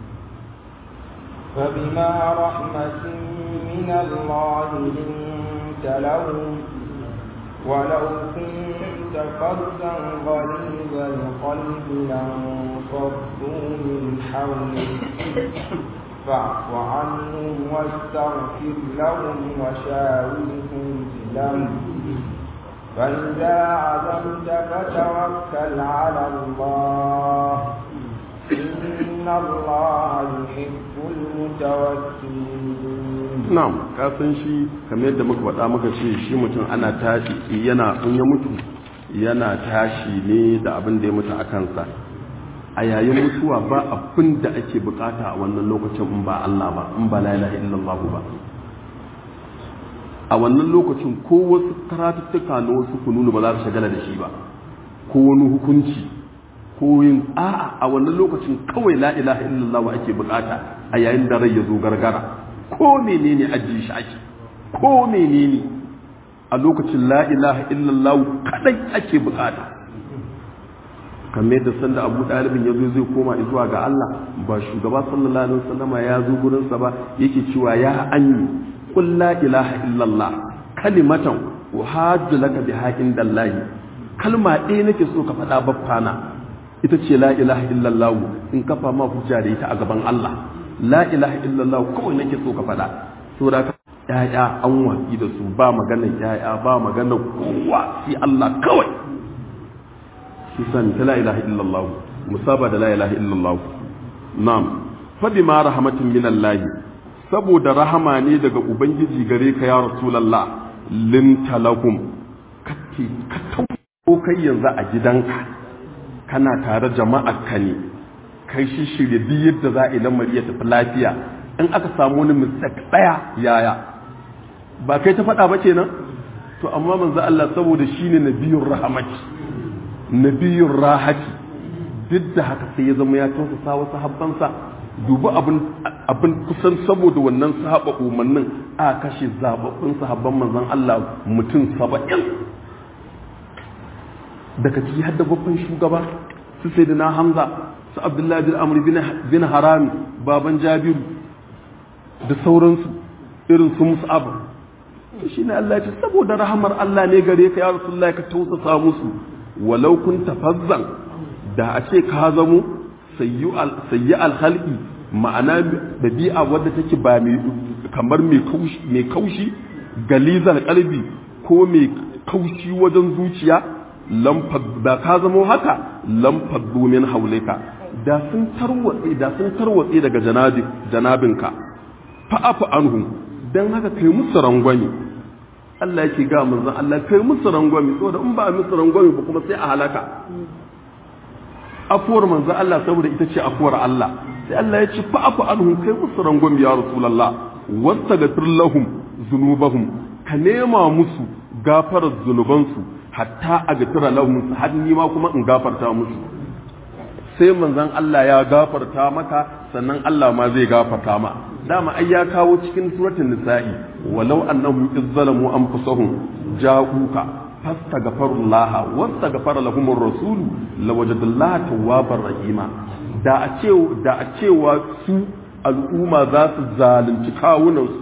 فبما رحمة من الله لنت لهم ولو كنت فظا غليظ القلب لانفضوا من حولك فاعف عنهم واستغفر لهم وشاورهم في الأمر فإذا عزمت فتوكل على الله إن الله يحب المتوكلين. نعم kasan shi kamar yadda muka faɗa muka ce shi mutum ana tashi yana in ya mutu yana tashi ne da abin da ya mutu a kansa a yayin mutuwa ba abin da ake bukata a wannan lokacin in ba Allah ba in ba la ilaha illallah ba a wannan lokacin ko wasu karatuttuka na wasu kununu ba za su shagala da shi ba ko wani hukunci ko yin a wannan lokacin kawai la ilaha illallah ake bukata a yayin da rai ya zo gargara ko menene ajiye shi ake ko menene a lokacin la ilaha illallah kadai ake bukata kamar da sanda Abu Dalibin ya zo zai koma zuwa ga Allah ba shugaba sallallahu alaihi wasallama ya zo gurin sa ba yake cewa ya anni qul la ilaha illallah kalimatan uhajju laka biha indallahi kalma ɗaya nake so ka faɗa baffana ita ce la ilaha illallah in kafa ma hujja da ita a gaban Allah la ilaha illallah kawai nake so ka faɗa saboda ka yaya an watsi da su ba maganar yaya ba maganar kowa sai Allah kawai shi san ta la ilaha illallah musaba da la ilaha illallah na'am fa bima rahmatin min Allah saboda rahama ne daga ubangiji gare ka ya rasulullah linta lahum kake ka tauko kai yanzu a gidanka kana tare jama'ar ka ne kai shi shirye duk yadda za a yi lamari ya tafi lafiya in aka samu wani mistake daya yaya ba kai ta faɗa ba kenan to amma manzo Allah saboda shine nabiyur rahmati nabiyur rahati duk da haka sai ya zama ya tausasa wasu habbansa dubi abin kusan saboda wannan sahaba umarnin a kashe zababbin sahabban manzon Allah mutum 70 daga ciki hadda babban shugaba su sai da na Hamza su Abdullahi bin Amr bin Haram baban Jabiru da sauransu irin su Mus'ab shi ne Allah ya ce saboda rahamar Allah ne gare ka ya Rasulullahi ka tausasa musu walau kunta fazzan da a ce ka zamo sayyi alhalki ma'ana dabi'a wadda take ba kamar mai kaushi galizar kalbi ko mai kaushi wajen zuciya da ka zamo haka lamfad domin haulika da sun tarwatse daga janabinka fa'afu anhu dan haka kai musu rangwami Allah yake ga manzon Allah kai musu rangwami saboda in ba a musu rangwami ba kuma sai a halaka afuwar manzon Allah saboda ita ce afuwar Allah sai Allah ya ce fa'afu anhum kai musu rangwami ya rasulullah wastaghfir lahum dhunubahum ka nema musu gafarar zunubansu hatta agfira lahum har ni ma kuma in gafarta musu sai manzon Allah ya gafarta maka sannan Allah ma zai gafarta ma dama ai ya kawo cikin suratul nisa'i walau annahum izzalamu anfusahum ja'uka fastaghfirullaha wastaghfara lahumur rasul lawajadallaha tawwabar rahima da a cewa su al'umma za su zalunci kawunansu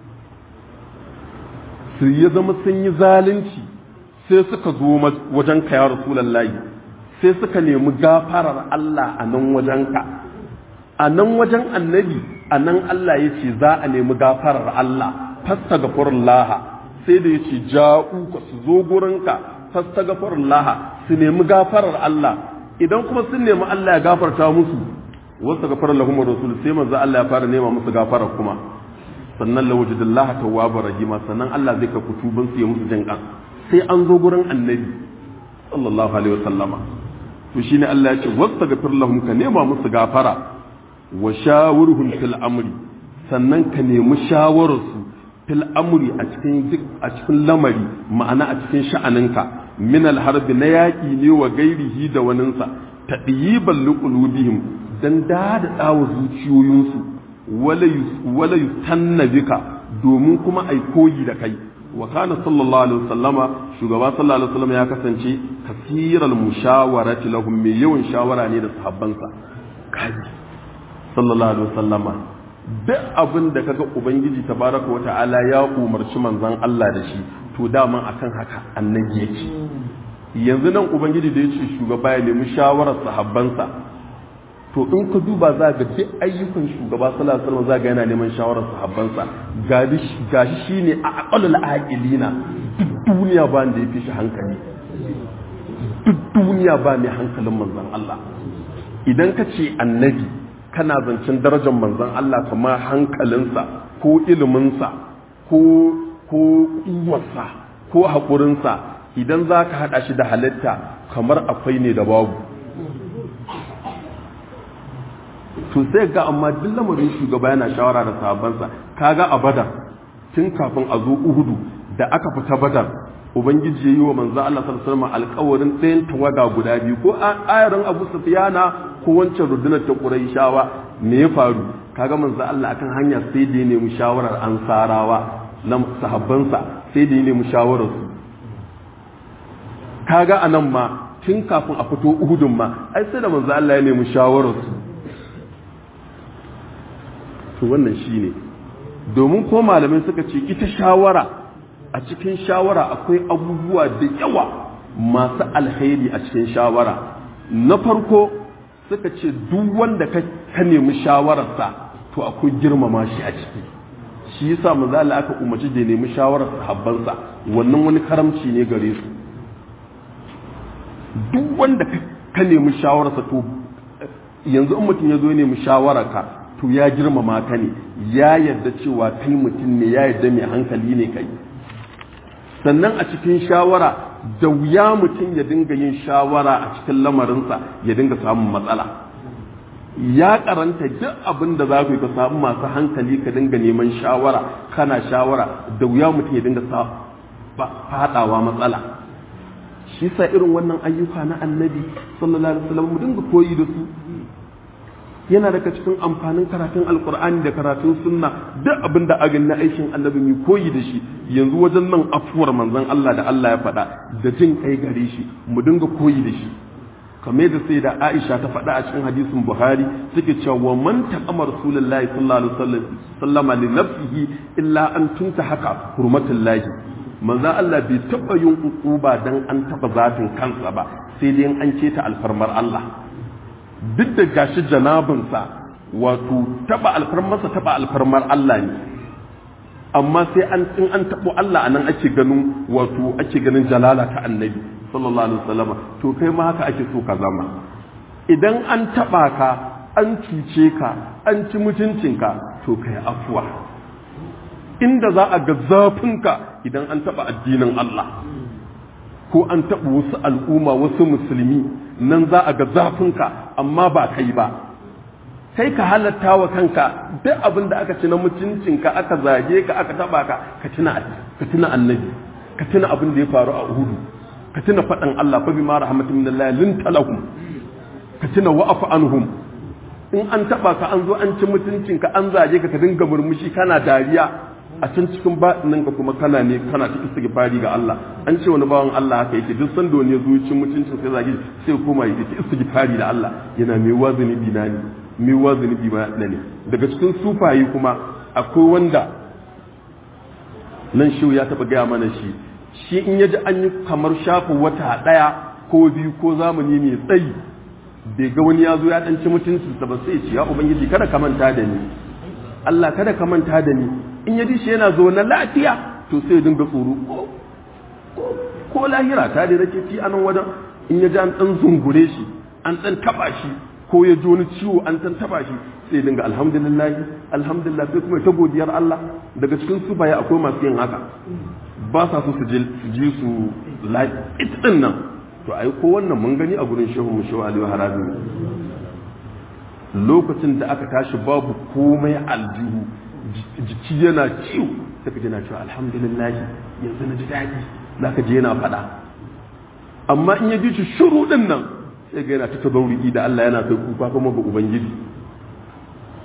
su ya zama sun yi zalunci sai suka zo wajen ka ya rasulullahi sai suka nemi gafarar Allah a nan wajenka a nan wajen annabi a nan Allah ya ce za a nemi gafarar Allah fastaghfirullaha sai da ya ce ja'u ka su zo gurinka fastaghfirullaha su nemi gafarar Allah idan kuma sun nemi Allah ya gafarta musu wasu gafara lahum rasul sai manzo Allah ya fara nema musu gafara kuma sannan lawajidallaha tawwabar rahima sannan Allah zai ka kutuban su ya musu jinƙan sai an zo gurin annabi sallallahu alaihi wasallama to shine Allah ya ce wastaghfir lahum ka nema musu gafara wa shawurhum fil amri sannan ka nemi shawararsu fil amri a cikin lamari ma'ana a cikin sha'aninka min al harbi na yaki ne wa gairihi da waninsa tadyiban liqulubihim dan da dawo zuciyoyinsu wala yustanna bika domin kuma ai koyi da kai wa kana sallallahu alaihi wasallama shugaba sallallahu alaihi wasallama ya kasance kasiral mushawarati lahum mai yawan shawara ne da sahabbansa kaji sallallahu alaihi wasallama duk abin da kaga ubangiji tabaraka wa ta'ala ya umarci manzon Allah da shi to daman akan haka annabi yake yanzu nan ubangiji da yace shugaba ya nemi shawarar sahabbansa to in ka duba za ga duk ayyukan shugaba sallallahu alaihi wasallam za ga yana neman shawarar sahabbansa gashi shine a aqalul aqilina duk duniya ba da yafi shi hankali duk duniya ba mai hankalin manzon Allah idan ka ce annabi kana zancen darajar manzon Allah kamar hankalinsa ko iliminsa ko kuwarsa ko haƙurinsa idan za ka haɗa shi da halitta kamar akwai ne da babu to sai ga amma duk lamarin shugaba yana shawara da sahabbansa kaga a badar tun kafin a zo uhudu da aka fita badar ubangiji ya yi wa manzo Allah sallallahu alaihi wasallam alƙawarin ɗayan tawaga guda biyu ko ayarin Abu Sufyana ko wancan rundunar ta Qurayshawa me ya faru kaga manzo Allah akan hanya sai da ya nemi shawarar ansarawa na sahabbansa sai da ya nemi shawarar su kaga anan ma tun kafin a fito Uhudun ma ai sai da manzo Allah ya nemi shawarar su to wannan shine domin ko malamai suka ce ita shawara a cikin shawara akwai abubuwa da yawa masu alkhairi a cikin shawara na farko suka ce duk wanda ka nemi shawararsa to akwai girmama shi a ciki shi yasa manzo Allah aka umarci da nemi shawarar sahabbansa wannan wani karamci ne gare su duk wanda ka nemi shawararsa to yanzu in mutum ya zo nemi shawararka to ya girmama ka ne ya yarda cewa kai mutum ne ya yarda mai hankali ne kai sannan a cikin shawara da wuya mutum ya dinga yin shawara a cikin lamarinsa ya dinga samun matsala ya karanta duk abin da za ku yi ka samu masu hankali ka dinga neman shawara kana shawara da wuya mutum ya dinga fadawa matsala shi sa irin wannan ayyuka na annabi sallallahu alaihi wasallam mu dinga koyi da su yana daga cikin amfanin karatun alkur'ani da karatun sunna duk abin da aka na aikin annabi mu koyi da shi yanzu wajen nan afuwar manzon Allah da Allah ya faɗa da jin kai gare shi mu dinga koyi da shi kamar da sai da Aisha ta faɗa a cikin hadisin Buhari suke cewa wa man taqama rasulullahi sallallahu alaihi wasallam li nafsihi illa an tunta haka hurmatullahi manzon Allah bai taba yin ukuba dan an taba zatin kansa ba sai dai an keta alfarmar Allah duk da gashi janabinsa wato taba alfarmar Allah ne amma sai in an tabo Allah anan ake ganin jalala ta annabi sallallahu alaihi wasallam to kai ma haka ake so ka zama idan an taba ka an cuce ka an ci mutuncinka to kai afwa inda za a ga zafinka idan an taba addinin Allah ko an taba wasu al'umma wasu musulmi nan za a ga zafinka amma ba kai ba kai ka halatta wa kanka duk abin da aka ci na mutuncinka aka zage ka aka taba ka ka tuna annabi ka tuna abin da ya faru a Uhud ka tuna faɗan Allah fa bima rahmatin minallahi linta lahum ka tuna wa'fu anhum in an taba ka an zo an ci mutuncinka an zage ka ka dinga murmushi kana dariya a can cikin baɗinin ka kuma kana ta istighfari ga Allah an ce wani bawan Allah haka yake duk sanda wani ya zo cin mutuncin sai zage sai koma yake istighfari da Allah yana mai wazini binani mai wazini binani daga cikin sufayi kuma akwai wanda nan shi ya taba gaya mana shi in yaji an yi kamar shafin wata ɗaya ko biyu ko zamani mai tsayi bai ga wani ya zo ya ɗanci mutuncinsa ba sai ce ya ubangiji kada ka manta da ni Allah kada ka manta da ni in yaji shi yana zo na lafiya to sai dinga tsoro ko lahira ta da rake ci anan wajen in yaji an dan zungure shi an dan taba shi ko ya ji wani ciwo an dan taba shi sai dinga alhamdulillah sai kuma ta godiyar Allah daga cikin su baya akwai masu yin haka ba sa so su ji su lafiya din nan to ai ko wannan mun gani a gurin shehu mu shehu Aliyu Harabi lokacin da aka tashi babu komai aljihu jiki yana ciwo sai ka ji na cewa alhamdulillah yanzu na ji daɗi za ka je yana faɗa amma in ya ji shi shuru ɗin nan sai ga yana ta tabauri da Allah yana kai kuka kuma ga Ubangiji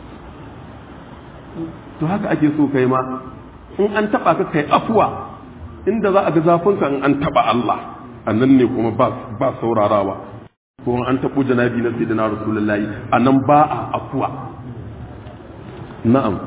to haka ake so kai ma in an taɓa ka kai afuwa inda za a ga zafinka in an taba Allah annan ne kuma ba saurarawa ko an tabo janabi na sayyidina rasulullahi anan ba a afuwa na'am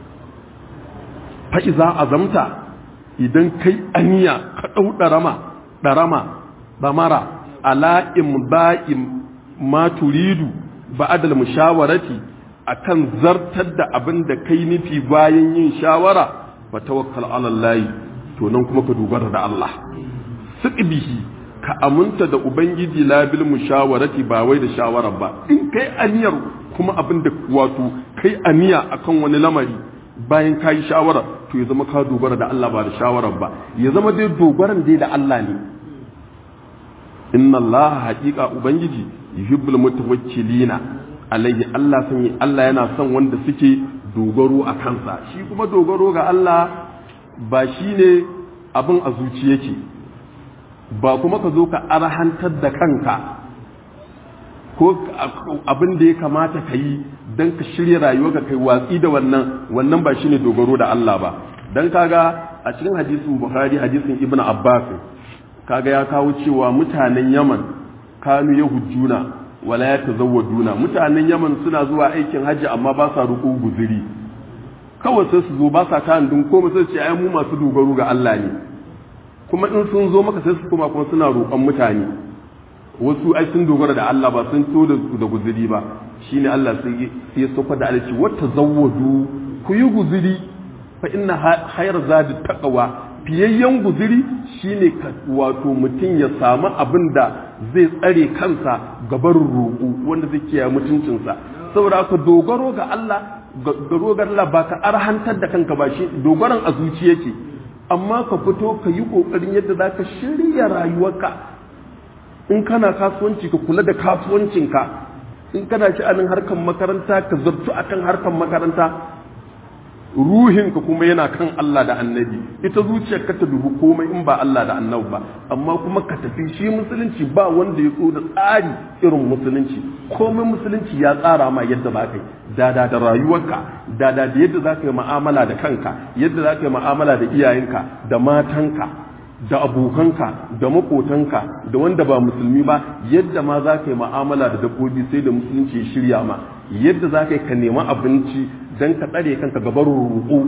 fa iza azamta idan kai aniya ka dau darama damara ala imba'im ma turidu ba'da mushawarati akan zartar da abin da kai nufi bayan yin shawara fa tawakkal ala Allah to nan kuma ka dogara da Allah siqbihi ka aminta da ubangiji labil mushawarati ba wai da shawara ba in kai aniyar kuma abin da wato kai aniya akan wani lamari bayan ka yi shawara to ya zama ka dogara da Allah ba da shawarar ba ya zama dai dogaran dai da Allah ne inna Allah haqiqa ubangiji yuhibbul mutawakkilina alaihi Allah yana son wanda suke dogaro a kansa shi kuma dogaro ga Allah ba shine abin a zuci yake ba kuma ka zo ka arhantar da kanka ko abin da ya kamata ka yi don ka shirya rayuwa ka kai watsi da wannan ba shine dogaro da Allah ba dan kaga a cikin hadisin Bukhari hadisin Ibn Abbas kaga ya kawo cewa mutanen Yaman kanu yahujjuna wala yatazawwaduna mutanen Yaman suna zuwa aikin hajji amma ba sa ruku guzuri kawai sai su zo ba sa kan dun ko sai su ce ai mu masu dogaro ga Allah ne kuma in sun zo maka sai su kuma suna roƙon mutane wasu ai sun dogara da Allah ba sun to da guzuri ba shine Allah sai ya sauka da alci wata zawwadu ku yi guzuri fa inna khayr zadi taqwa fiyayyen guzuri shine wato mutum ya samu abin da zai tsare kansa gabar roƙo wanda zai kiyaye mutuncinsa saboda haka dogaro ga Allah ba ka arhantar da kanka ba shi dogaron a zuci yake amma ka fito ka yi kokarin yadda za ka shirya rayuwarka in kana kasuwanci ka kula da kasuwancinka in kana sha'anin harkar makaranta ka zartu akan harkar makaranta ruhinka kuma yana kan Allah da annabi ita zuciyar ka ta dubu komai in ba Allah da annabi ba amma kuma ka tafi shi musulunci ba wanda ya so da tsari irin musulunci komai musulunci ya tsara ma yadda za ka yi dada da rayuwarka dada da yadda za ka yi mu'amala da kanka yadda za ka yi mu'amala da iyayenka da matanka da abokanka da makotanka da wanda ba musulmi ba yadda ma za ka yi mu'amala da dabbobi sai da musulunci ya shirya ma yadda za ka yi ka nema abinci don ka tsare kanka gabar roƙo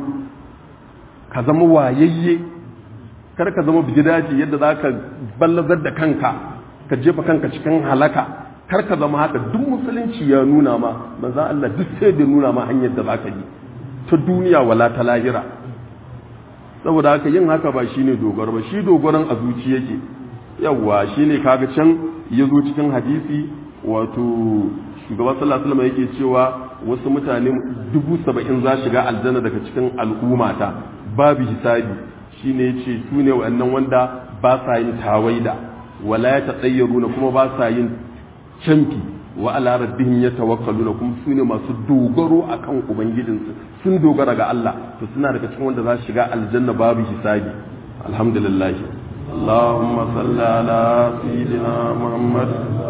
ka zama wayayye kar ka zama bigidaji yadda za ka ballazar da kanka ka jefa kanka cikin halaka kar ka zama haka duk musulunci ya nuna ma manzon Allah duk sai da nuna ma hanyar da za ka yi ta duniya wala ta lahira saboda haka yin haka ba shine dogaro ba shi dogaron a zuci yake yawa shine kaga can yazo cikin hadisi wato shugaban sallallahu alaihi wasallam yake cewa wasu mutane 70,000 za shiga aljanna daga cikin al'ummata babu hisabi shine yace su ne wannan wanda ba sa yin tawaida wala ya tsayyaruna kuma ba sa yin canfi wa ala rabbihim yatawakkaluna kuma su ne masu dogaro akan ubangijinsu sun dogara ga Allah to suna daga cikin wanda za su shiga aljanna babu hisabi alhamdulillah اللهم صل على سيدنا محمد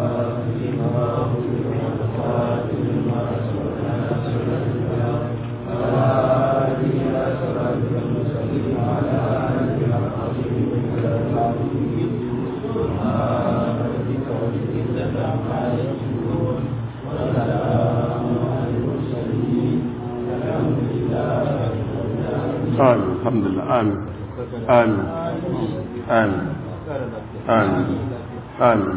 آمين الحمد لله آمين آمين آمين آمين آمين